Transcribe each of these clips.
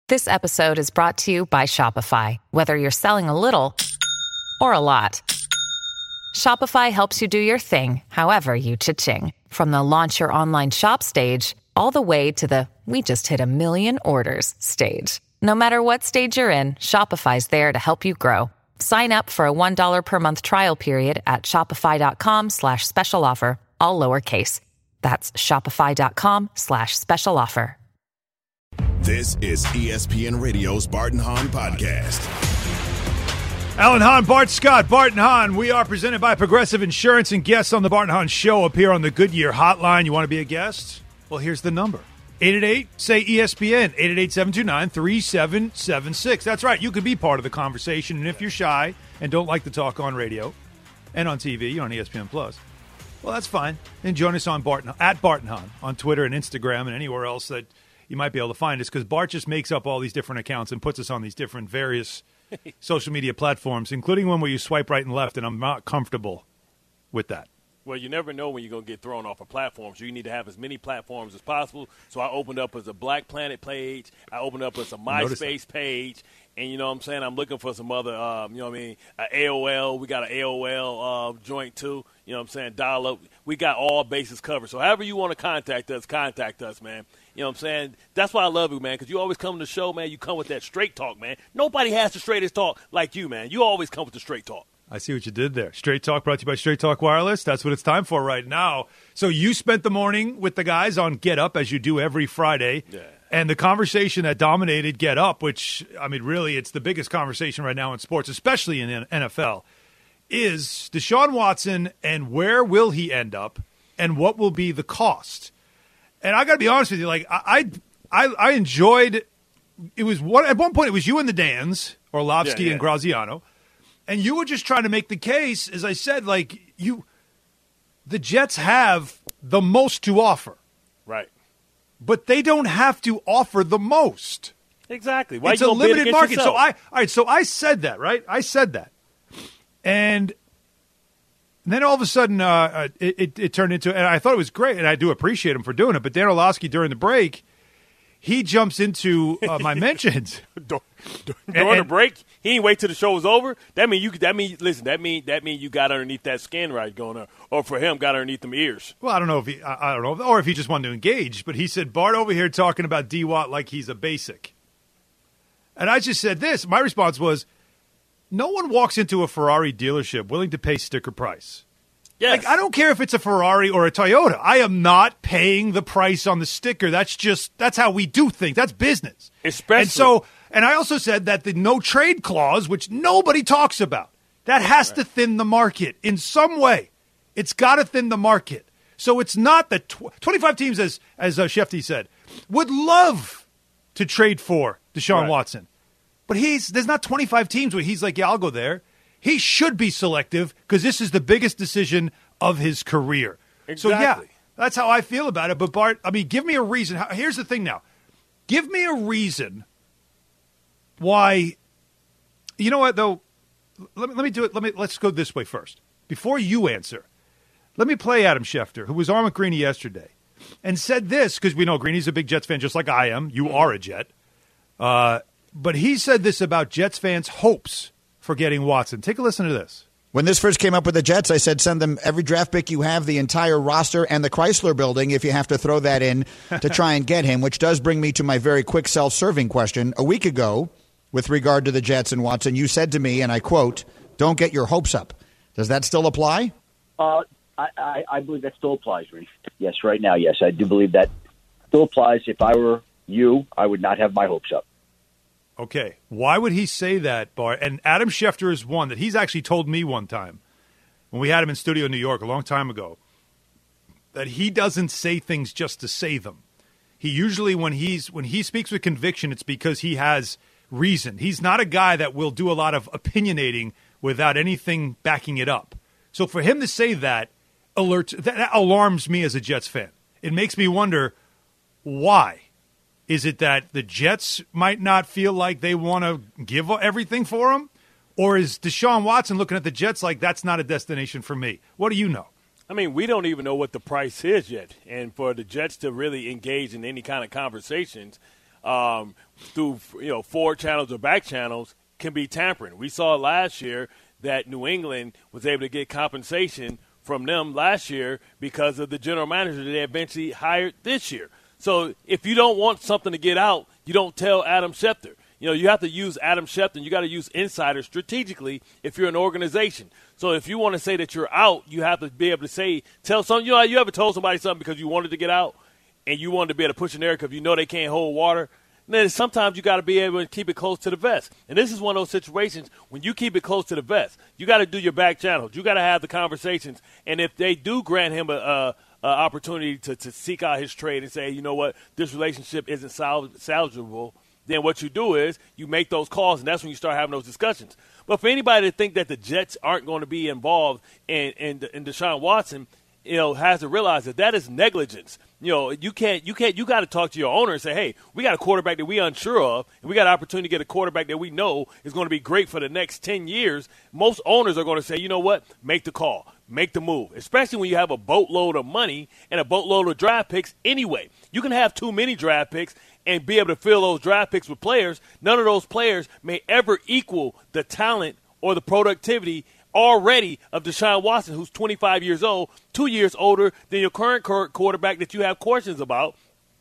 This episode is brought to you by Shopify. Whether you're selling a little or a lot, Shopify helps you do your thing, however you cha-ching. From the launch your online shop stage, all the way to the we just hit 1 million orders stage. No matter what stage you're in, Shopify's there to help you grow. Sign up for a $1 per month trial period at shopify.com/special offer, all lowercase. That's shopify.com/special offer. This is ESPN Radio's Bart and Hahn podcast. Alan Hahn, Bart Scott, Bart and Hahn. We are presented by Progressive Insurance, and guests on the Bart and Hahn Show appear on the Goodyear Hotline. You want to be a guest? Well, here's the number. 888-SAY-ESPN, 888-729-3776. That's right. You can be part of the conversation, and if you're shy and don't like to talk on radio and on TV, on ESPN+, well, that's fine. Then join us on at Bart and Hahn on Twitter and Instagram and anywhere else that you might be able to find us, because Bart just makes up all these different accounts and puts us on these different various social media platforms, including one where you swipe right and left, and I'm not comfortable with that. Well, you never know when you're going to get thrown off a platform, so you need to have as many platforms as possible. So I opened up as a Black Planet page. I opened up as a MySpace page. And you know what I'm saying? I'm looking for some other, you know what I mean, AOL. We got an AOL joint too. You know what I'm saying? Dial up. We got all bases covered. So however you want to contact us, man. You know what I'm saying? That's why I love you, man, because you always come to the show, man. You come with that straight talk, man. Nobody has the straightest talk like you, man. You always come with the straight talk. I see what you did there. Straight Talk brought to you by Straight Talk Wireless. That's what it's time for right now. So you spent the morning with the guys on Get Up, as you do every Friday. Yeah. And the conversation that dominated Get Up, which, I mean, really, it's the biggest conversation right now in sports, especially in the NFL, is Deshaun Watson and where will he end up and what will be the cost. And I got to be honest with you, like, I enjoyed – at one point it was you and the Dans, Orlovsky and Graziano, and you were just trying to make the case, as I said, like, the Jets have the most to offer. Right. But they don't have to offer the most. Exactly. Why it's a limited market. Yourself? So I said that, right? I said that. And then all of a sudden it turned into, and I thought it was great, and I do appreciate him for doing it, but Dan Orlovsky during the break, he jumps into my mentions. During the break, he didn't wait till the show was over. That mean you got underneath that skin right going on, or for him got underneath them ears. Well, I don't know, or if he just wanted to engage. But he said, Bart over here talking about D. Watt like he's a basic. And I just said this. My response was, no one walks into a Ferrari dealership willing to pay sticker price. Yes. Like, I don't care if it's a Ferrari or a Toyota. I am not paying the price on the sticker. That's how we do things. That's business. And I also said that the no trade clause, which nobody talks about, that has to thin the market in some way. It's got to thin the market. So it's not that 25 teams, as Shefty said, would love to trade for Deshaun Watson. But there's not 25 teams where he's like, yeah, I'll go there. He should be selective because this is the biggest decision of his career. Exactly. So, yeah, that's how I feel about it. But, Bart, I mean, give me a reason. Here's the thing now. Give me a reason why – you know what, though? Let me do it. Let's go this way first. Before you answer, let me play Adam Schefter, who was on with Greeny yesterday, and said this, because we know Greeny's a big Jets fan just like I am. You are a Jet. But he said this about Jets fans' hopes for getting Watson. Take a listen to this. When this first came up with the Jets, I said send them every draft pick you have, the entire roster, and the Chrysler building if you have to throw that in to try and get him, which does bring me to my very quick self-serving question. A week ago, with regard to the Jets and Watson, you said to me, and I quote, don't get your hopes up. Does that still apply? I believe that still applies, Reef. Yes, right now, yes. I do believe that still applies. If I were you, I would not have my hopes up. Okay, why would he say that, Bart? And Adam Schefter is one that he's actually told me one time when we had him in studio in New York a long time ago that he doesn't say things just to say them. He usually, when he speaks with conviction, it's because he has reason. He's not a guy that will do a lot of opinionating without anything backing it up. So for him to say that alarms me as a Jets fan. It makes me wonder why. Is it that the Jets might not feel like they want to give everything for him? Or is Deshaun Watson looking at the Jets like that's not a destination for me? What do you know? I mean, we don't even know what the price is yet. And for the Jets to really engage in any kind of conversations, through forward channels or back channels can be tampering. We saw last year that New England was able to get compensation from them last year because of the general manager that they eventually hired this year. So if you don't want something to get out, you don't tell Adam Schefter. You have to use Adam Schefter, and you got to use insiders strategically if you're an organization. So if you want to say that you're out, you have to be able to tell someone. You ever told somebody something because you wanted to get out and you wanted to be able to push an air because they can't hold water? Then sometimes you got to be able to keep it close to the vest. And this is one of those situations when you keep it close to the vest, you got to do your back channels. You got to have the conversations. And if they do grant him a opportunity to seek out his trade and say, you know what, this relationship isn't salvageable, then what you do is you make those calls, and that's when you start having those discussions. But for anybody to think that the Jets aren't going to be involved in Deshaun Watson, has to realize that is negligence. You got to talk to your owner and say, hey, we got a quarterback that we're unsure of, and we got an opportunity to get a quarterback that we know is going to be great for the next 10 years. Most owners are going to say, you know what, make the call, make the move, especially when you have a boatload of money and a boatload of draft picks anyway. You can have too many draft picks and be able to fill those draft picks with players. None of those players may ever equal the talent or the productivity already of Deshaun Watson, who's 25 years old, 2 years older than your current quarterback that you have questions about,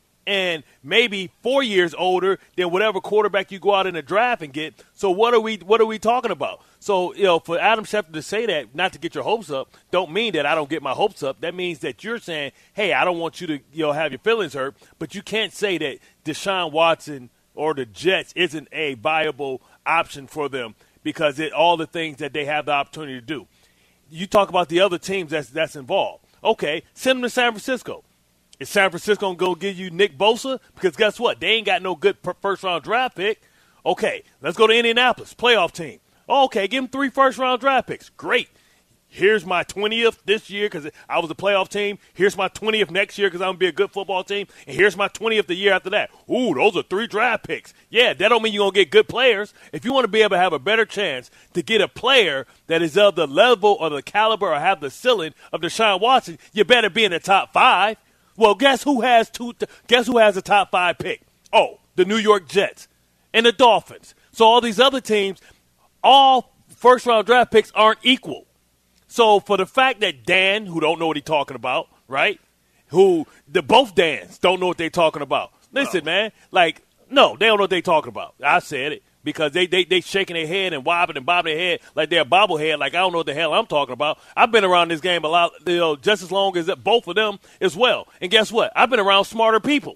and maybe 4 years older than whatever quarterback you go out in the draft and get. So what are we talking about? So, for Adam Schefter to say that, not to get your hopes up, don't mean that I don't get my hopes up. That means that you're saying, hey, I don't want you to have your feelings hurt, but you can't say that Deshaun Watson or the Jets isn't a viable option for them because all the things that they have the opportunity to do. You talk about the other teams that's involved. Okay, send them to San Francisco. Is San Francisco going to go give you Nick Bosa? Because guess what? They ain't got no good first-round draft pick. Okay, let's go to Indianapolis, playoff team. Okay, give them 3 first-round draft picks. Great. Here's my 20th this year because I was a playoff team. Here's my 20th next year because I'm going to be a good football team. And here's my 20th the year after that. Ooh, those are 3 draft picks. Yeah, that don't mean you're going to get good players. If you want to be able to have a better chance to get a player that is of the level or the caliber or have the ceiling of Deshaun Watson, you better be in the top 5. Well, guess who has a top 5 pick? Oh, the New York Jets and the Dolphins. So all these other teams, all first-round draft picks aren't equal. So for the fact that Dan, who don't know what he's talking about, right, both Dans don't know what they're talking about. Listen, man, no, they don't know what they're talking about. I said it because they shaking their head and wobbling and bobbing their head like they're a bobblehead, like I don't know what the hell I'm talking about. I've been around this game a lot, just as long as both of them as well. And guess what? I've been around smarter people.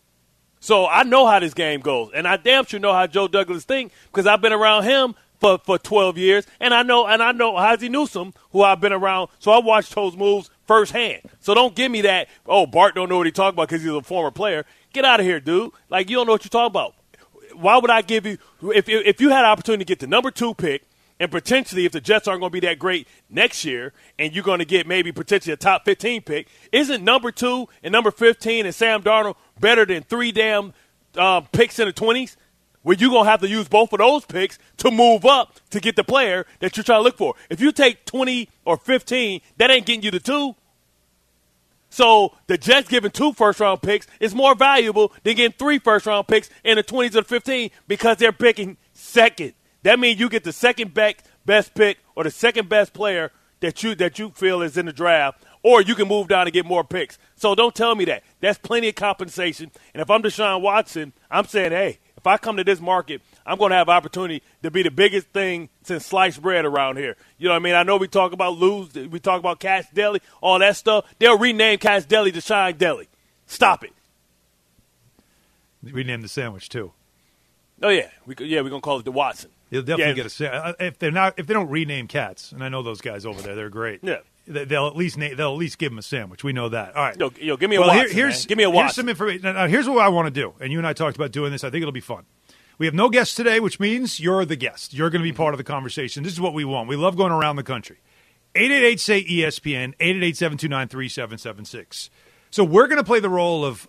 So I know how this game goes, and I damn sure know how Joe Douglas thinks because I've been around him for 12 years, and I know Ozzie Newsome, who I've been around, so I watched those moves firsthand. So don't give me that, Bart don't know what he's talking about because he's a former player. Get out of here, dude. You don't know what you're talking about. Why would I give you – if you had an opportunity to get the number 2 pick and potentially if the Jets aren't going to be that great next year and you're going to get maybe potentially a top 15 pick, isn't number 2 and number 15 and Sam Darnold better than 3 damn picks in the 20s? Where you're going to have to use both of those picks to move up to get the player that you're trying to look for. If you take 20 or 15, that ain't getting you the 2. So the Jets giving 2 first-round picks is more valuable than getting 3 first-round picks in the 20s or 15 because they're picking second. That means you get the second best pick or the second best player that you feel is in the draft, or you can move down and get more picks. So don't tell me that. That's plenty of compensation. And if I'm Deshaun Watson, I'm saying, hey, if I come to this market, I'm going to have opportunity to be the biggest thing since sliced bread around here. You know what I mean? I know we talk about we talk about Cash Deli, all that stuff. They'll rename Cash Deli to Shine Deli. Stop it. Rename the sandwich too. Oh yeah, we're gonna call it the Watson. You'll definitely get a sandwich if they don't rename Cats, and I know those guys over there. They're great. Yeah. They'll at least give them a sandwich. We know that. All right. Yo, give me a Watson. Give me a Watson. Here's some information. Now, here's what I want to do. And you and I talked about doing this. I think it'll be fun. We have no guests today, which means you're the guest. You're going to be part of the conversation. This is what we want. We love going around the country. 888-SAY-ESPN, 888-729-3776. So we're going to play the role of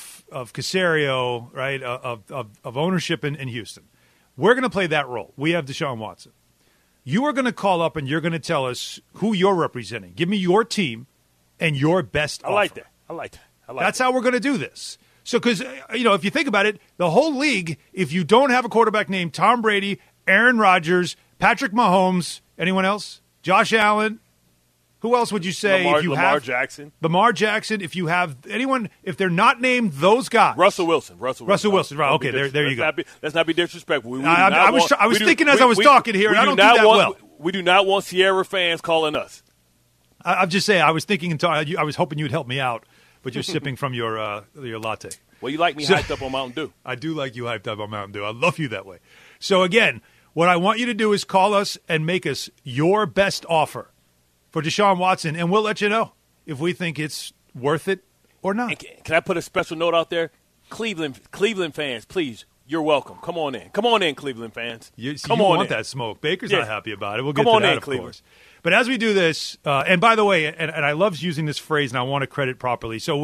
Caserio, right, of ownership in Houston. We're going to play that role. We have Deshaun Watson. You are going to call up and you're going to tell us who you're representing. Give me your team and your best offer. I like that. That's how we're going to do this. So, because, if you think about it, the whole league, if you don't have a quarterback named Tom Brady, Aaron Rodgers, Patrick Mahomes, anyone else? Josh Allen, who else would you say? Lamar Jackson. Lamar Jackson, if you have anyone, if they're not named those guys. Russell Wilson. Right. Okay, there you go. Let's not be disrespectful. I was thinking as I was talking here, and I don't do that well. We do not want Sierra fans calling us. I'm just saying, I was thinking, I was hoping you'd help me out, but you're sipping from your latte. Well, you like me hyped up on Mountain Dew. I do like you hyped up on Mountain Dew. I love you that way. So, again, what I want you to do is call us and make us your best offer for Deshaun Watson, and we'll let you know if we think it's worth it or not. Can I put a special note out there? Cleveland fans, please, you're welcome. Come on in. Come on in, Cleveland fans. You want that smoke. Baker's not happy about it. We'll get to that, of course. But as we do this, and by the way, and I love using this phrase, and I want to credit properly. So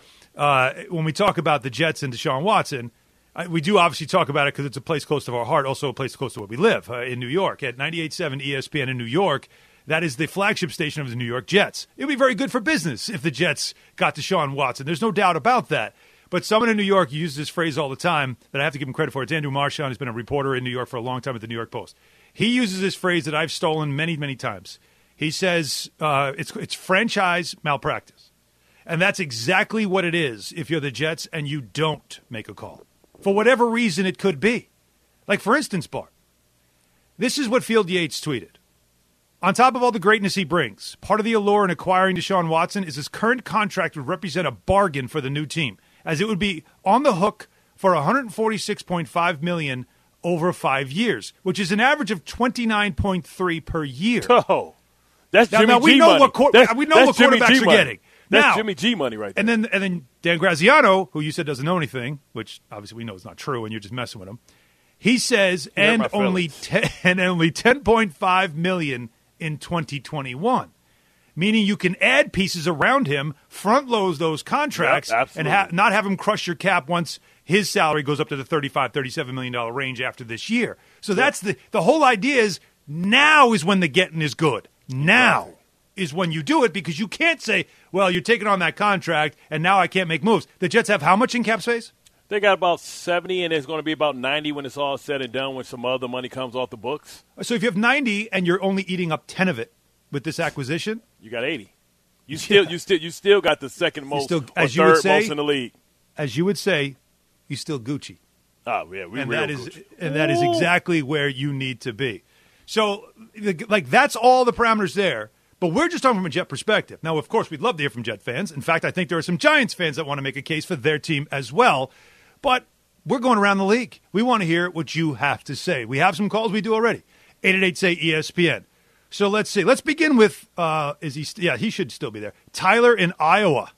when we talk about the Jets and Deshaun Watson, we do obviously talk about it because it's a place close to our heart, also a place close to where we live, in New York. At 98.7 ESPN in New York, that is the flagship station of the New York Jets. It would be very good for business if the Jets got Deshaun Watson. There's no doubt about that. But someone in New York uses this phrase all the time that I have to give him credit for. It's Andrew Marchand, who's been a reporter in New York for a long time at the New York Post. He uses this phrase that I've stolen many, many times. He says it's franchise malpractice. And that's exactly what it is if you're the Jets and you don't make a call. For whatever reason it could be. Like, for instance, Bart, this is what Field Yates tweeted. On top of all the greatness he brings, part of the allure in acquiring Deshaun Watson is his current contract would represent a bargain for the new team, as it would be on the hook for $146.5 million over 5 years, which is an average of $29.3 per year. Oh, that's Jimmy G we know money. We know what quarterbacks are getting. That's Jimmy G money right there. And then Dan Graziano, who you said doesn't know anything, which obviously we know is not true, and you're just messing with him. He says, and only $10.5 million in 2021, meaning you can add pieces around him, front load those contracts, and not have him crush your cap once his salary goes up to the $35, $37 million range after this year. So that's the whole idea is now is when the getting is good. Now is when you do it, because you can't say, well, you're taking on that contract and now I can't make moves. The Jets have how much in cap space? They got about 70, and it's going to be about 90 when it's all said and done, when some other money comes off the books. So if you have 90 and you're only eating up 10 of it with this acquisition, you got 80. You still got the second most or third most in the league. As you would say, you still Gucci. Oh yeah, Gucci. And that is exactly where you need to be. So that's all the parameters there. But we're just talking from a Jet perspective. Now, of course, we'd love to hear from Jet fans. In fact, I think there are some Giants fans that want to make a case for their team as well. But we're going around the league. We want to hear what you have to say. We have some calls. We do already. 888-SAY-ESPN. So let's see. Let's begin with, he should still be there. Tyler in Iowa.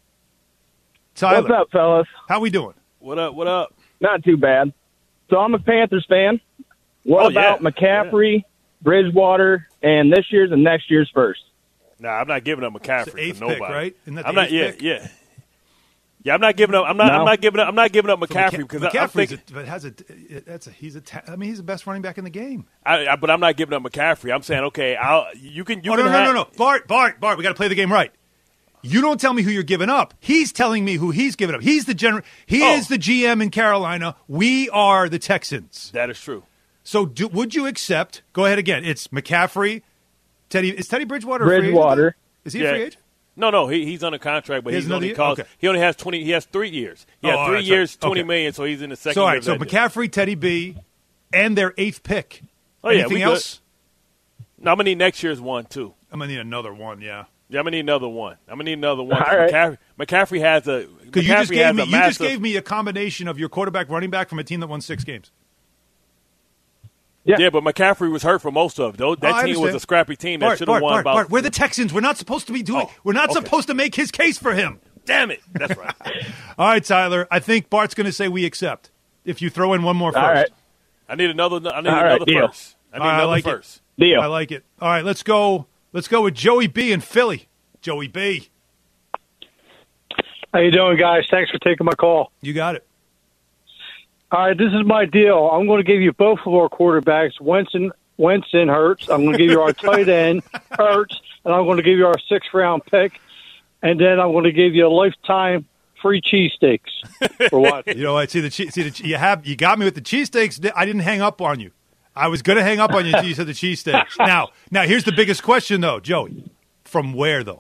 Tyler. What's up, fellas? How we doing? What up? Not too bad. So I'm a Panthers fan. What about McCaffrey, Bridgewater, and this year's and next year's first? Nah, I'm not giving up McCaffrey for nobody. Pick, right? Isn't that the I'm not. Pick? Yeah. Yeah, I'm not giving up. I'm not giving up McCaffrey because I think he's the best running back in the game. But I'm not giving up McCaffrey. I'm saying, okay, No. Bart, we got to play the game right. You don't tell me who you're giving up. He's telling me who he's giving up. He's the general. He is the GM in Carolina. We are the Texans. That is true. So would you accept? Go ahead again. It's McCaffrey. Is Teddy Bridgewater? Bridgewater. Is he a free agent? No, he's under contract, but he only has 20. He has 3 years. He has 3 years, $20 million, so he's in the second year. So McCaffrey, Teddy B, and their 8th pick. Oh, anything else? No, I'm gonna need next year's one too. I'm gonna need another one. Yeah. Yeah, I'm gonna need another one. All right. McCaffrey has a. Because you just gave me a combination of your quarterback, running back from a team that won 6 games. Yeah, but McCaffrey was hurt for most of it. That team was a scrappy team that should have won. Bart, we're the Texans. We're not supposed to be doing. We're not supposed to make his case for him. Damn it! That's right. All right, Tyler. I think Bart's going to say we accept. If you throw in one more first. All right. I need another first. I need another first. Deal. I like it. All right, let's go. Let's go with Joey B in Philly. Joey B. How you doing, guys? Thanks for taking my call. You got it. All right, this is my deal. I'm going to give you both of our quarterbacks, Wentz and Hurts. I'm going to give you our tight end, Hurts, and I'm going to give you our 6th-round pick. And then I'm going to give you a lifetime free cheesesteaks for watching. You know, I see you got me with the cheesesteaks. I didn't hang up on you. I was going to hang up on you until you said the cheesesteaks. Now here's the biggest question though, Joey. From where though?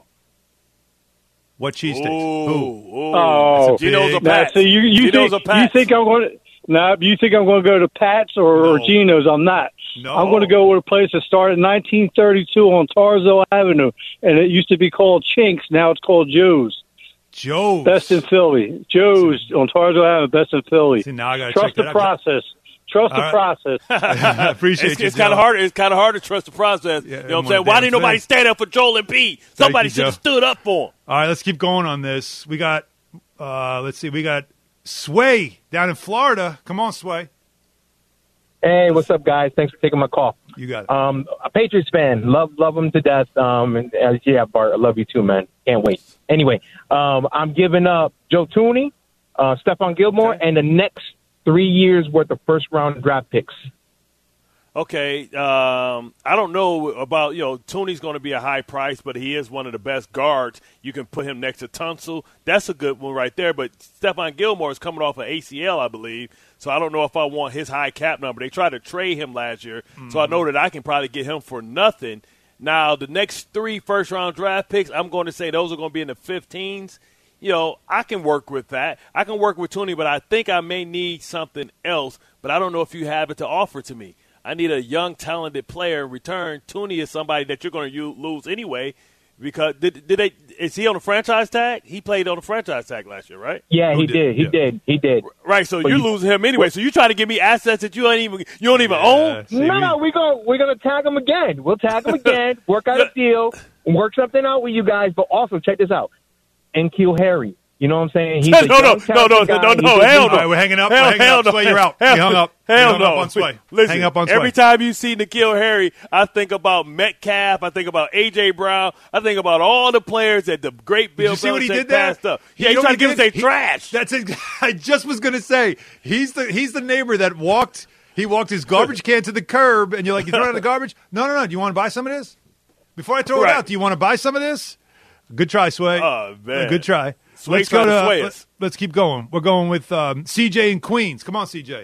What cheesesteaks? Who? Oh, Geno's or Pat's? So you think I'm going to? No, you think I'm going to go to Pat's or Geno's? I'm not. No. I'm going to go with a place that started in 1932 on Tarsville Avenue, and it used to be called Chinks. Now it's called Joe's. Joe's. Best in Philly. Joe's on Tarsville Avenue, best in Philly. See, now I gotta Trust check the process. Trust the process. I appreciate It's kind of hard. It's kind of hard to trust the process. Yeah, you know what I'm saying? Why didn't nobody stand up for Joel Embiid? Somebody should have stood up for him. All right, let's keep going on this. We got, let's see, we got Sway down in Florida. Come on, Sway. Hey, what's up, guys? Thanks for taking my call. You got it. A Patriots fan. Love them to death. Yeah, Bart, I love you too, man. Can't wait. Anyway, I'm giving up Joe Thuney, Stephon Gilmore, and the next 3 years worth of first-round draft picks. Okay, I don't know about, Tooney's going to be a high price, but he is one of the best guards. You can put him next to Tunsil. That's a good one right there. But Stephon Gilmore is coming off an ACL, I believe, so I don't know if I want his high cap number. They tried to trade him last year, so I know that I can probably get him for nothing. Now, the next 3 first-round draft picks, I'm going to say those are going to be in the 15s. I can work with that. I can work with Tooney, but I think I may need something else, but I don't know if you have it to offer to me. I need a young, talented player in return. Tooney is somebody that you're going to lose anyway because is he on a franchise tag? He played on a franchise tag last year, right? Yeah, he did. Right, so you're losing him anyway. So you trying to give me assets that you don't even own? No, we're gonna tag him again. We'll tag him again, work out a deal, and work something out with you guys. But also check this out. N'Keal Harry. You know what I'm saying? He's no, hell no. All right, we're hanging up. Sway, you're out. You hung up. Hell no. Up on Sway. Listen, hang up on Sway. Every time you see N'Keal Harry, I think about Metcalf. I think about A.J. Brown. I think about all the players that the great Bill Belichick passed up. Yeah, he's trying to give us trash. That's it. I just was going to say, he's the neighbor that walked his garbage can to the curb, and you're like, you throw it in the garbage? No. Do you want to buy some of this? Before I throw it out, do you want to buy some of this? Good try, Sway. Oh, man. Good try. Let's keep going. We're going with CJ in Queens. Come on, CJ.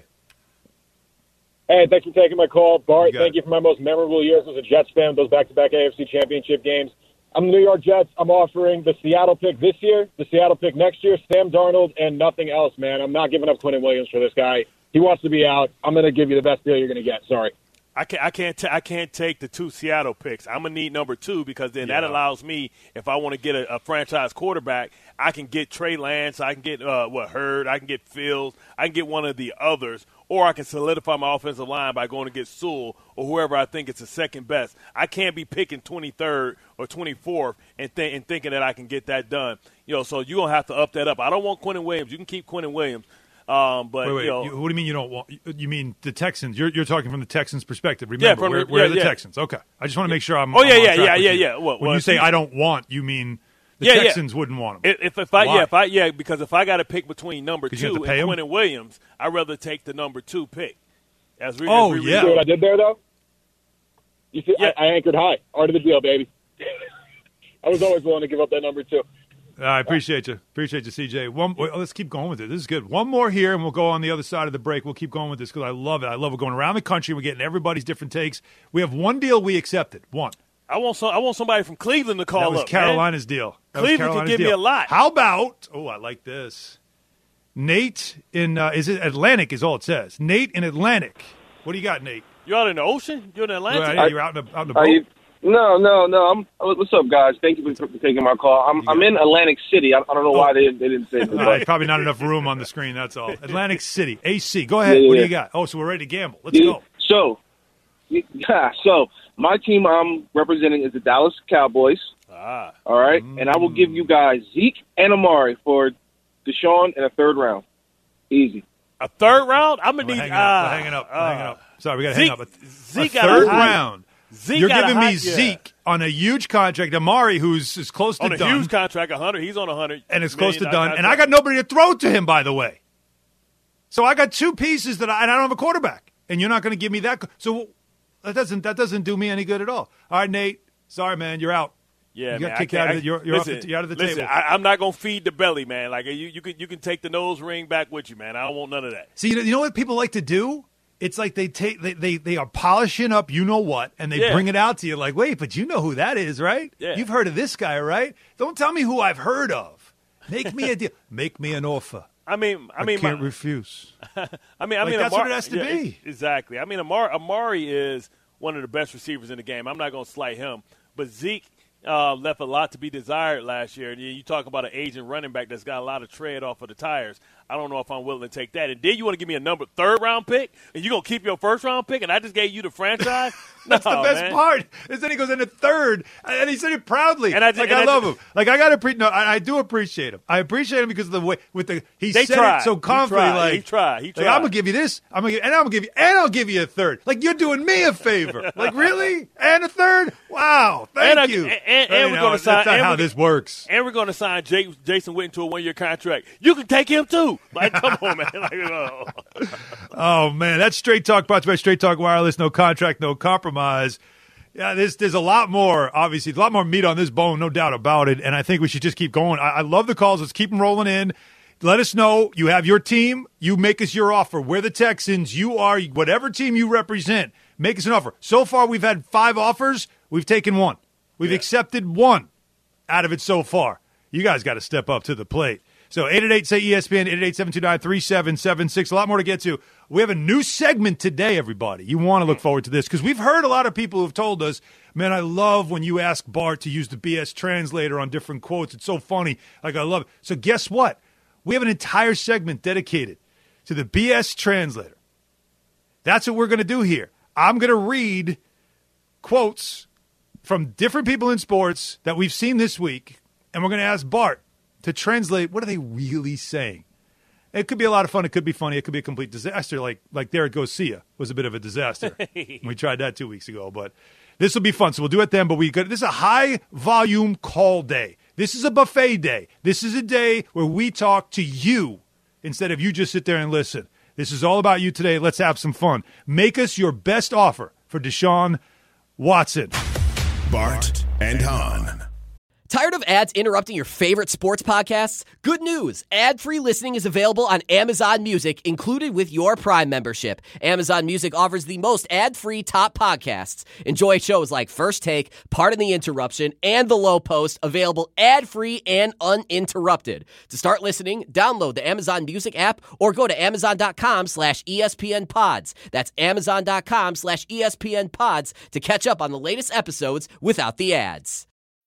Hey, thanks for taking my call. Bart, thank you for my most memorable years as a Jets fan, those back-to-back AFC championship games. I'm the New York Jets. I'm offering the Seattle pick this year, the Seattle pick next year, Sam Darnold, and nothing else, man. I'm not giving up Quinnen Williams for this guy. He wants to be out. I'm going to give you the best deal you're going to get. Sorry. I can't take the 2 Seattle picks. I'm gonna need number 2 because then that allows me, if I want to get a franchise quarterback, I can get Trey Lance, I can get Hurd, I can get Fields, I can get one of the others, or I can solidify my offensive line by going to get Sewell or whoever I think is the second best. I can't be picking 23rd or 24th and thinking that I can get that done. So you're gonna have to up that up. I don't want Quinnen Williams. You can keep Quinnen Williams. But wait. What do you mean you don't want? You mean the Texans? You're talking from the Texans' perspective. Remember, we're the Texans. Okay, I just want to make sure I'm. Yeah. When you say I don't want, you mean the Texans wouldn't want him. Because if I got to pick between number 2 and Quinnen Williams, I'd rather take the number 2 pick. You see what I did there, though? You see, I anchored high. Art of the deal, baby. I was always willing to give up that number 2. I appreciate you. CJ. Let's keep going with it. This is good. One more here, and we'll go on the other side of the break. We'll keep going with this because I love it. I love it going around the country. We're getting everybody's different takes. We have one deal we accepted. One. I want somebody from Cleveland to call up. That was Carolina's deal. Cleveland can give me a lot. How about? Oh, I like this. Nate in is it Atlantic? Is all it says. Nate in Atlantic. What do you got, Nate? You out in the ocean? You're in Atlantic? You're out in the boat. No. What's up, guys? Thank you for taking my call. I'm in Atlantic City. I don't know why they didn't say that. Probably not enough room on the screen, that's all. Atlantic City, AC. Go ahead. What do you got? Oh, so we're ready to gamble. Let's go. So my team I'm representing is the Dallas Cowboys. All right? And I will give you guys Zeke and Amari for Deshaun in a 3rd round. Easy. A 3rd round? I'm going to need – We're hanging up. Sorry, we got to hang up. Zeke a 3rd round. You're giving me Zeke on a huge contract. Amari, who's as close to done. On a huge contract, 100. He's on 100. And it's close to done. And I got nobody to throw to him, by the way. So I got 2 pieces and I don't have a quarterback. And you're not going to give me that. So that doesn't do me any good at all. All right, Nate. Sorry, man. You're out. Yeah, you man, got kicked out of the, you're out of the table. I'm not gonna feed the belly, man. Like you can take the nose ring back with you, man. I don't want none of that. See, you know what people like to do? It's like they are polishing up, you know what, and they bring it out to you. Like, wait, but you know who that is, right? Yeah. You've heard of this guy, right? Don't tell me who I've heard of. Make me a deal. Make me an offer. I can't refuse. That's what it has to be. Exactly. I mean, Amari is one of the best receivers in the game. I'm not going to slight him, but Zeke left a lot to be desired last year. And you talk about an aging running back that's got a lot of tread off of the tires. I don't know if I'm willing to take that. And then you want to give me a third-round pick, and you're going to keep your first-round pick, and I just gave you the franchise? That's the best part. Is then he goes into third, and he said it proudly. And I love him. Like, I do appreciate him. I appreciate him because of the way he said it so confidently. He tried. Like, I'm gonna give you this. I'm gonna give you a third. Like, you're doing me a favor. Like, really? And a third? Wow. Thank you. And we're going to sign. That's not how this works. And we're going to sign Jason Witten to a 1-year contract. You can take him too. Like, come on, man. Like, oh. Oh man, that's Straight Talk brought to you by Straight Talk Wireless. No contract, no compromise. Yeah, there's a lot more, obviously, a lot more meat on this bone, no doubt about it. And I think we should just keep going. I love the calls. Let's keep them rolling in. Let us know. You have your team. You make us your offer. We're the Texans. You are whatever team you represent. Make us an offer. So far, we've had 5 offers. We've taken 1. We've accepted 1 out of it so far. You guys got to step up to the plate. So 888-SAY-ESPN, 888-729-3776. A lot more to get to. We have a new segment today, everybody. You want to look forward to this because we've heard a lot of people who have told us, man, I love when you ask Bart to use the BS translator on different quotes. It's so funny. Like, I love it. So guess what? We have an entire segment dedicated to the BS translator. That's what we're going to do here. I'm going to read quotes from different people in sports that we've seen this week, and we're going to ask Bart to translate what are they really saying. It could be a lot of fun. It could be funny. It could be a complete disaster. Like Derek Garcia was a bit of a disaster. We tried that 2 weeks ago, but this will be fun. So we'll do it then. But this is a high-volume call day. This is a buffet day. This is a day where we talk to you instead of you just sit there and listen. This is all about you today. Let's have some fun. Make us your best offer for Deshaun Watson. Bart and Hahn. Tired of ads interrupting your favorite sports podcasts? Good news. Ad-free listening is available on Amazon Music, included with your Prime membership. Amazon Music offers the most ad-free top podcasts. Enjoy shows like First Take, Pardon the Interruption, and The Low Post, available ad-free and uninterrupted. To start listening, download the Amazon Music app or go to Amazon.com/ESPN Pods. That's Amazon.com/ESPN Pods to catch up on the latest episodes without the ads.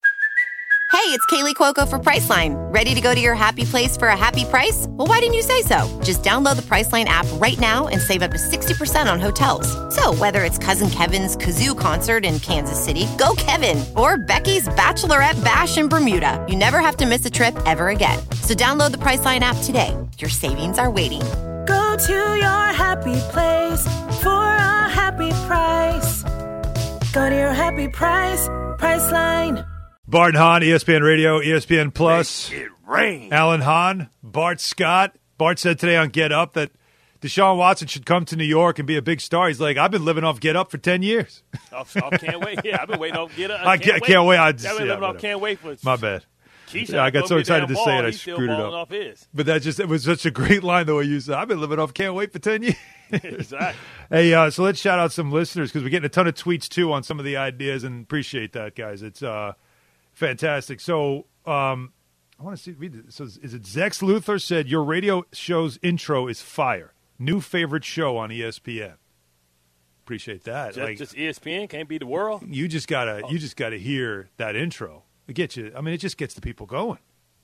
Hey, it's Kaylee Cuoco for Priceline. Ready to go to your happy place for a happy price? Well, why didn't you say so? Just download the Priceline app right now and save up to 60% on hotels. So whether it's Cousin Kevin's Kazoo Concert in Kansas City, go Kevin, or Becky's Bachelorette Bash in Bermuda, you never have to miss a trip ever again. So download the Priceline app today. Your savings are waiting. Go to your happy place for a happy price. Go to your happy price, Priceline. Bart and Hahn, ESPN Radio, ESPN Plus. Make it rain. Alan Hahn, Bart Scott. Bart said today on Get Up that Deshaun Watson should come to New York and be a big star. He's like, I've been living off Get Up for 10 years. I can't wait. Yeah, I've been waiting on Get Up. I can't wait. I've been living off Can't Wait for. My bad. Keisha, I got so excited to say it, I He's screwed it up. Off his. But it was such a great line the way you said, I've been living off Can't Wait for 10 years. Exactly. Hey, so let's shout out some listeners because we're getting a ton of tweets, too, on some of the ideas, and appreciate that, guys. It's fantastic. So I want to read this. So is it Zex Luthor said, your radio show's intro is fire. New favorite show on ESPN. Appreciate that. Just ESPN can't be the world. You just gotta hear that intro. It gets you. I mean, it just gets the people going.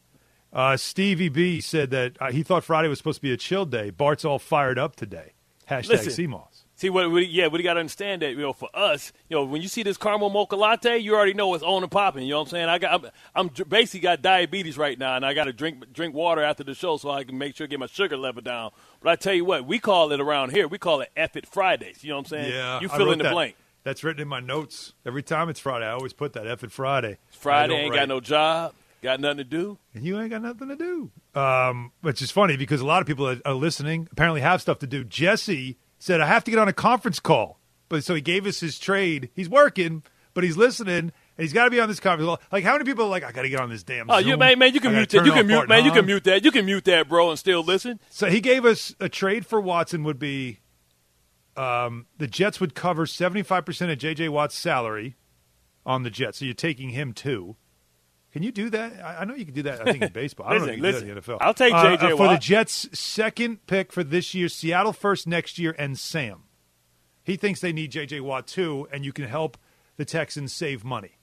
Stevie B said that he thought Friday was supposed to be a chill day. Bart's all fired up today. Hashtag CMOS. See, what we got to understand that, for us, when you see this caramel mocha latte, you already know it's on and popping. You know what I'm saying? I'm basically got diabetes right now, and I got to drink water after the show so I can make sure to get my sugar level down. But I tell you what, we call it around here, we call it F It Fridays. You know what I'm saying? Yeah. You fill in the blank. That's written in my notes. Every time it's Friday, I always put that F It Friday. It's Friday, ain't got no job. Got nothing to do. And you ain't got nothing to do. Which is funny because a lot of people are listening, apparently have stuff to do. Jesse said, I have to get on a conference call. So he gave us his trade. He's working, but he's listening. He's got to be on this conference call. Like, how many people are like, I got to get on this damn Zoom? You can mute that. You can mute, man. You can mute that. You can mute that, bro, and still listen. So he gave us a trade for Watson would be the Jets would cover 75% of J.J. Watt's salary on the Jets. So you're taking him too. Can you do that? I know you can do that, I think, in baseball. I don't know if you can do that in the NFL. I'll take J.J. Watt. For the Jets' second pick for this year, Seattle first next year, and Sam. He thinks they need J.J. Watt too, and you can help the Texans save money.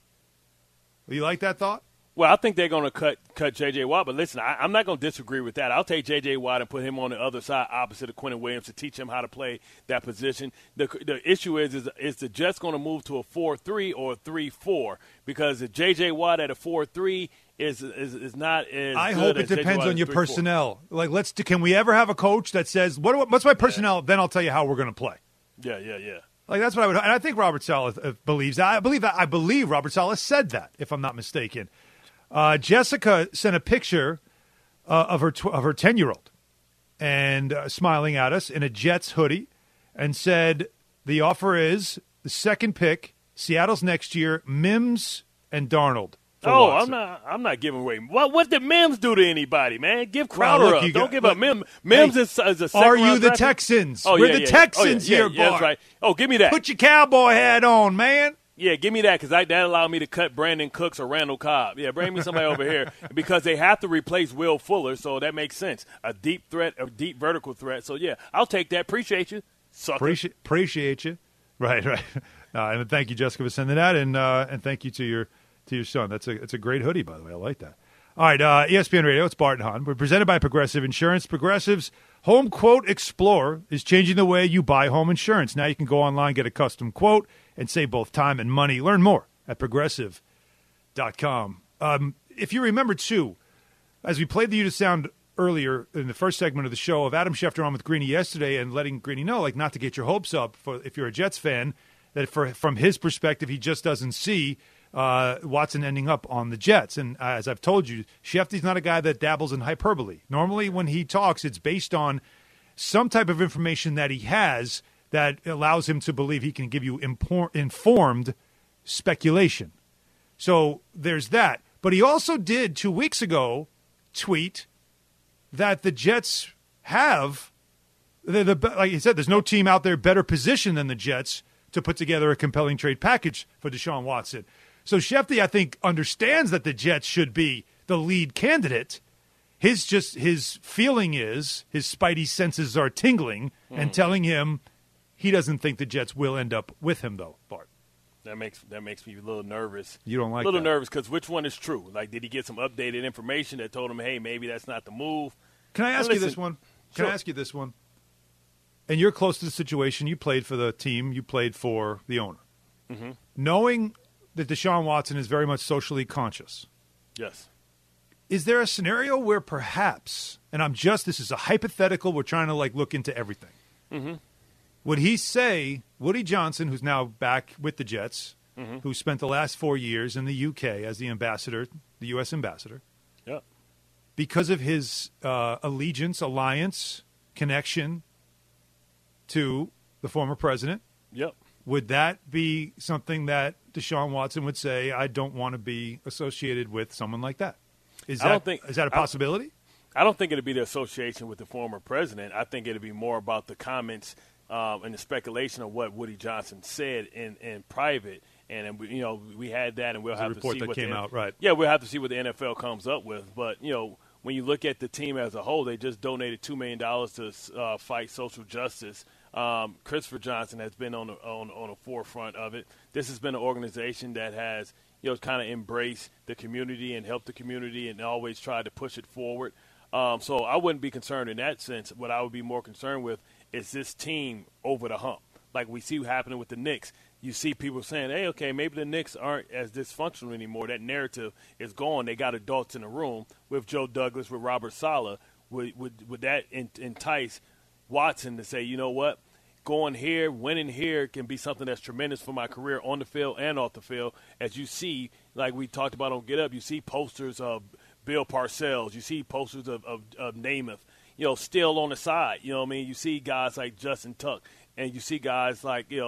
You like that thought? Well, I think they're going to cut J.J. Watt, but listen, I'm not going to disagree with that. I'll take J.J. Watt and put him on the other side opposite of Quentin Williams to teach him how to play that position. The issue is the Jets going to move to a 4-3 or a 3-4? Because if J.J. Watt at a 4-3 is not as I good hope it as J.J. depends Watt on your 3-4. personnel. Like, can we ever have a coach that says, what's my personnel? Then I'll tell you how we're going to play. Yeah. Like, that's what I would, and I think Robert Saleh believes that. I believe Robert Saleh said that, if I'm not mistaken. Jessica sent a picture of her 10-year-old and smiling at us in a Jets hoodie and said the offer is the second pick, Seattle's next year, Mims and Darnold. Watson. I'm not giving away. What did Mims do to anybody, man? Give Crowder up. Don't give up Mims. Mims is a second Are you the draft Texans? Oh, We're the Texans here, Bart. That's right. Oh, give me that. Put your cowboy hat on, man. Yeah, give me that because that allowed me to cut Brandon Cooks or Randall Cobb. Yeah, bring me somebody over here because they have to replace Will Fuller, so that makes sense. A deep threat, a deep vertical threat. So, yeah, I'll take that. Appreciate you, sucker. Appreciate you. Right. And thank you, Jessica, for sending that, and thank you to your son. It's a great hoodie, by the way. I like that. All right, ESPN Radio, it's Bart and Hahn. We're presented by Progressive Insurance. Progressive's Home Quote Explorer is changing the way you buy home insurance. Now you can go online, get a custom quote, and save both time and money. Learn more at Progressive.com. If you remember, too, as we played the You to Sound earlier in the first segment of the show of Adam Schefter on with Greeny yesterday and letting Greeny know, like, not to get your hopes up for if you're a Jets fan, that from his perspective, he just doesn't see Watson ending up on the Jets. And as I've told you, Schefter's not a guy that dabbles in hyperbole. Normally when he talks, it's based on some type of information that he has that allows him to believe he can give you informed speculation. So there's that. But he also did 2 weeks ago tweet that the Jets have, like he said, there's no team out there better positioned than the Jets to put together a compelling trade package for Deshaun Watson. So Schefter, I think, understands that the Jets should be the lead candidate. His feeling is, his spidey senses are tingling and telling him he doesn't think the Jets will end up with him, though, Bart. That makes me a little nervous. You don't like that? A little that? Nervous because which one is true? Like, did he get some updated information that told him, hey, maybe that's not the move? Can I ask you this one? Can I ask you this one? And you're close to the situation. You played for the team. You played for the owner. Mm-hmm. Knowing that Deshaun Watson is very much socially conscious. Yes. Is there a scenario where perhaps, and this is a hypothetical, we're trying to look into everything. Mm-hmm. Would he say, Woody Johnson, who's now back with the Jets, who spent the last 4 years in the UK as the ambassador, the U.S. ambassador, because of his alliance, connection to the former president, would that be something that Deshaun Watson would say, I don't want to be associated with someone like that? Is that a possibility? I don't think it would be the association with the former president. I think it would be more about the comments and the speculation of what Woody Johnson said in private. And we had that, and we'll have to see what came out, right? Yeah, we'll have to see what the NFL comes up with. But when you look at the team as a whole, they just donated $2 million to fight social justice. Christopher Johnson has been on the forefront of it. This has been an organization that has kind of embraced the community and helped the community and always tried to push it forward. So I wouldn't be concerned in that sense. What I would be more concerned with is this team over the hump. Like we see happening with the Knicks. You see people saying, hey, okay, maybe the Knicks aren't as dysfunctional anymore. That narrative is gone. They got adults in the room with Joe Douglas, with Robert Saleh. Would that entice Watson to say, you know what, going here, winning here can be something that's tremendous for my career on the field and off the field. As you see, like we talked about on Get Up, you see posters of Bill Parcells. You see posters of Namath, still on the side. You know what I mean? You see guys like Justin Tuck, and you see guys like,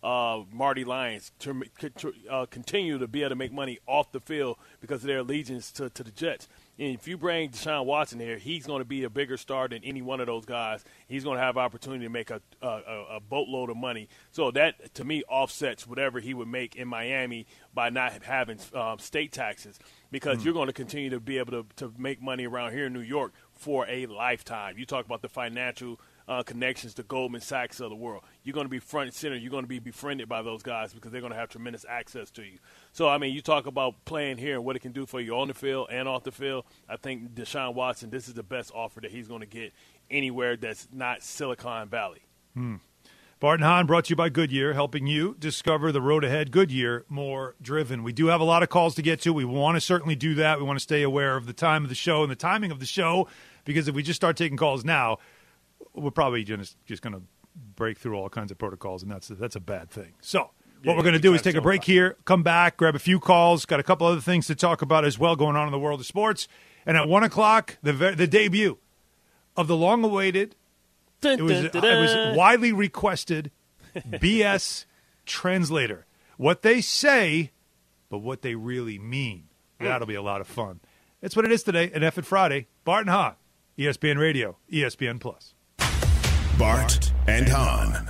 Marty Lyons to continue to be able to make money off the field because of their allegiance to the Jets. And if you bring Deshaun Watson here, he's going to be a bigger star than any one of those guys. He's going to have opportunity to make a boatload of money. So that, to me, offsets whatever he would make in Miami by not having state taxes, because you're going to continue to be able to make money around here in New York for a lifetime. You talk about the financial connections to Goldman Sachs of the world. You're going to be front and center. You're going to be befriended by those guys because they're going to have tremendous access to you. So, I mean, you talk about playing here and what it can do for you on the field and off the field. I think Deshaun Watson, this is the best offer that he's going to get anywhere that's not Silicon Valley. Bart and Hahn brought to you by Goodyear, helping you discover the road ahead. Goodyear, more driven. We do have a lot of calls to get to. We want to certainly do that. We want to stay aware of the time of the show and the timing of the show, because if we just start taking calls now, we're probably just going to break through all kinds of protocols, and that's a bad thing. So what we're going to do is take a break here, come back, grab a few calls, got a couple other things to talk about as well going on in the world of sports. And at 1 o'clock, the debut of the long-awaited, it was widely requested BS translator. What they say, but what they really mean. That'll be a lot of fun. That's what it is today, an F Friday. Bart and Hahn, ESPN Radio, ESPN Plus. Bart and Hahn.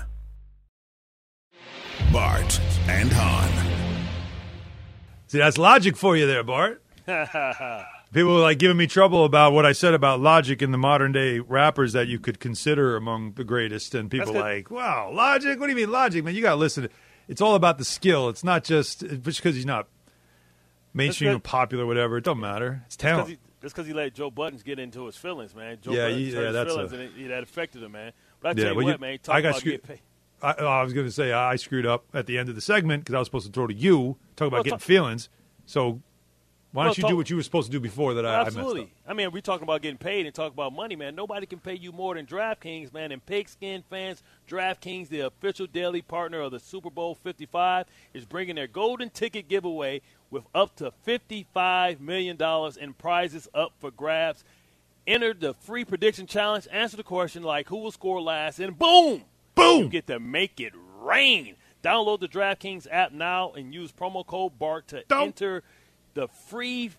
Bart and Hahn. See, that's logic for you there, Bart. People were giving me trouble about what I said about Logic in the modern day rappers that you could consider among the greatest. And people wow, Logic? What do you mean Logic? Man, you got to listen. It's all about the skill. It's not just because he's not mainstream or popular or whatever. It don't matter. It's talent. Just because he let Joe Buttons get into his feelings, man. Joe Buttons hurt his feelings, and that affected him, man. But I tell you what, man, talk about getting paid. I was going to say I screwed up at the end of the segment because I was supposed to throw to you, talk about getting feelings. So why don't you do what you were supposed to do before that I messed up? I mean, we're talking about getting paid and talk about money, man. Nobody can pay you more than DraftKings, man. And Pigskin fans, DraftKings, the official daily partner of the Super Bowl 55, is bringing their golden ticket giveaway with up to $55 million in prizes up for grabs. Enter the free prediction challenge, answer the question like who will score last, and boom, you get to make it rain. Download the DraftKings app now and use promo code BART to enter the free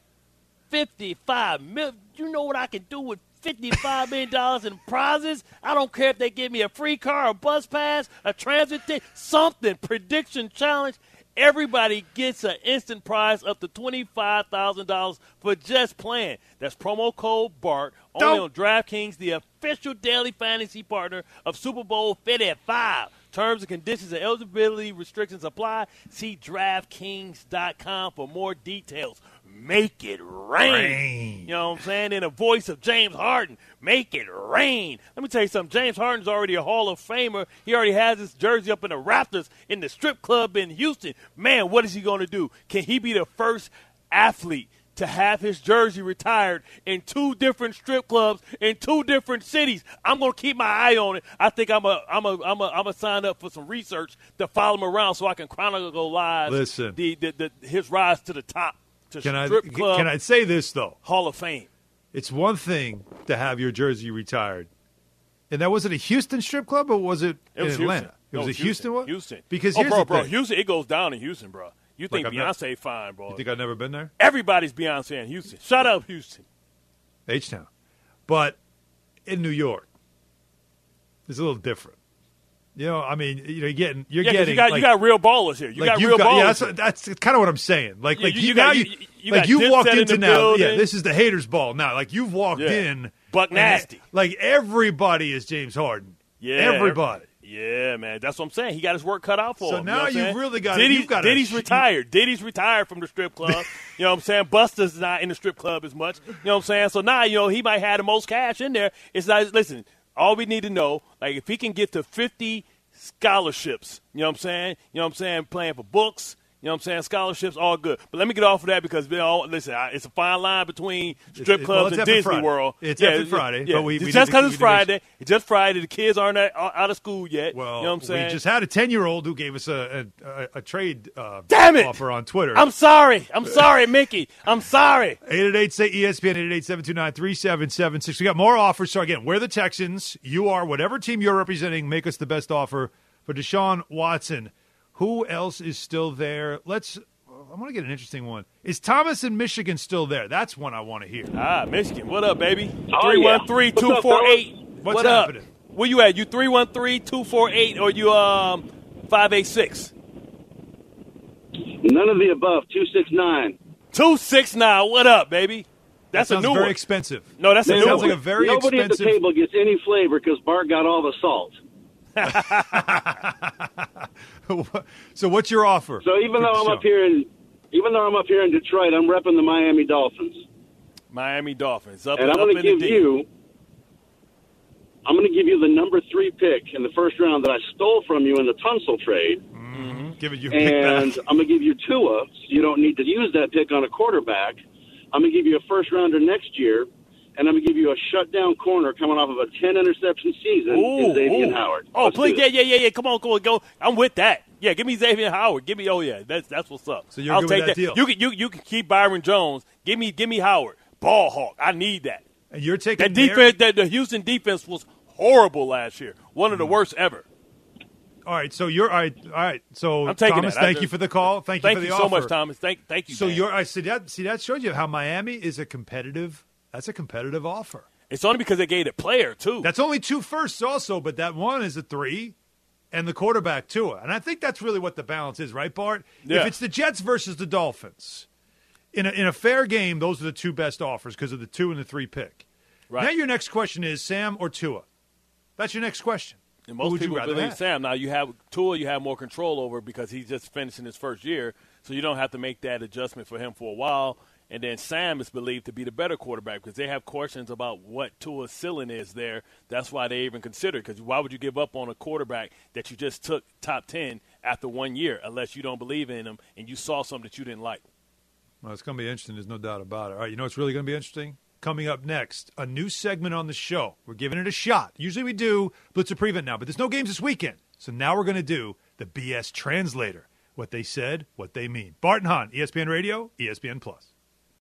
$55 million. You know what I can do with $55 million in prizes? I don't care if they give me a free car, a bus pass, a transit ticket, something. Prediction challenge. Everybody gets an instant prize up to $25,000 for just playing. That's promo code BART only on DraftKings, the official daily fantasy partner of Super Bowl 55. Terms and conditions and eligibility restrictions apply. See DraftKings.com for more details. Make it rain. You know what I'm saying? In the voice of James Harden, make it rain. Let me tell you something. James Harden's already a Hall of Famer. He already has his jersey up in the rafters in the strip club in Houston. Man, what is he going to do? Can he be the first athlete to have his jersey retired in 2 different strip clubs in 2 different cities? I'm going to keep my eye on it. I think I'm a sign up for some research to follow him around so I can chronologize his rise to the top. Can I say this, though? Hall of Fame. It's one thing to have your jersey retired. And that was it a Houston strip club or was it in Atlanta? It was a Houston one? Houston. Because here's the thing. Houston, it goes down in Houston, bro. You think Beyonce fine, bro. You think I've never been there? Everybody's Beyonce in Houston. Shut up, Houston. H-Town. But in New York, it's a little different. You know, I mean, you're getting. You got real ballers here. You got real ballers. Yeah, that's kind of what I'm saying. You've walked into now. Yeah, this is the haters' ball now. Like you've walked in, Buck Nasty. Like everybody is James Harden. Yeah, everybody. Yeah, man, that's what I'm saying. He got his work cut out for him. So now you've really got. Diddy's retired. Diddy's retired from the strip club. You know what I'm saying? Busta's not in the strip club as much. You know what I'm saying? So now he might have the most cash in there. It's not. Listen. All we need to know, like if he can get to 50 scholarships, you know what I'm saying? Playing for books, you know what I'm saying? Scholarships, all good. But let me get off of that because, listen, it's a fine line between strip clubs and Disney World. It's every Friday. Yeah. But just because it's Friday. It's just Friday. The kids aren't out of school yet. Well, you know what I'm saying? We just had a 10-year-old who gave us a trade offer on Twitter. I'm sorry, Mickey. I'm sorry. 888-SAY-ESPN, 888-729-3776. We got more offers. So, again, we're the Texans. You are whatever team you're representing. Make us the best offer for Deshaun Watson, Who else is still there? I want to get an interesting one. Is Thomas in Michigan still there? That's one I want to hear. Michigan. What up, baby? Oh, 313-248. What's happening? Where you at? You 313-248 or you 586? None of the above. 269. 269. What up, baby? That's that a new very one. expensive. No, that's a new sounds one. like a very Nobody expensive. at the table gets any flavor because Bart got all the salt. So what's your offer? So even though I'm up here in Detroit, I'm repping the Miami Dolphins. Miami Dolphins. And I'm going to give you the number 3 pick in the first round that I stole from you in the Tunsil trade. Mm-hmm. Give it your and pick back. I'm going to give you Tua, so you don't need to use that pick on a quarterback. I'm going to give you a first rounder next year, and I'm going to give you a shutdown corner coming off of a 10-interception season in Xavier Howard. Oh, Let's please, do this. yeah. Come on, go. I'm with that. Yeah, give me Xavier Howard. Give me, that's what's up. So you're I'll good take with that deal. You can keep Byron Jones. Give me Howard. Ball hawk. I need that. And you're taking that defense. The Houston defense was horrible last year. One of the worst ever. All right, so you're all right. So I'm taking Thomas, that. thank you for the call. Thank you for the offer. Thank you so much, Thomas. Thank you. So man. I see that shows you how Miami is a competitive. That's a competitive offer. It's only because they gave a player too. That's only 2 firsts also, but that one is a 3, and the quarterback Tua. And I think that's really what the balance is, right, Bart? Yeah. If it's the Jets versus the Dolphins, in a fair game, those are the 2 best offers because of the 2 and the 3 pick. Right. Now your next question is Sam or Tua. That's your next question. And Who most would you people rather believe have? Sam. Now you have Tua, you have more control over because he's just finishing his first year, so you don't have to make that adjustment for him for a while. And then Sam is believed to be the better quarterback because they have questions about what Tua's ceiling is there. That's why they even consider it, because why would you give up on a quarterback that you just took top 10 after 1 year unless you don't believe in him and you saw something that you didn't like? Well, it's going to be interesting. There's no doubt about it. All right, you know what's really going to be interesting? Coming up next, a new segment on the show. We're giving it a shot. Usually we do Blitzer Prevent now, but there's no games this weekend. So now we're going to do the BS Translator. What they said, what they mean. Bart and Hahn, ESPN Radio, ESPN Plus.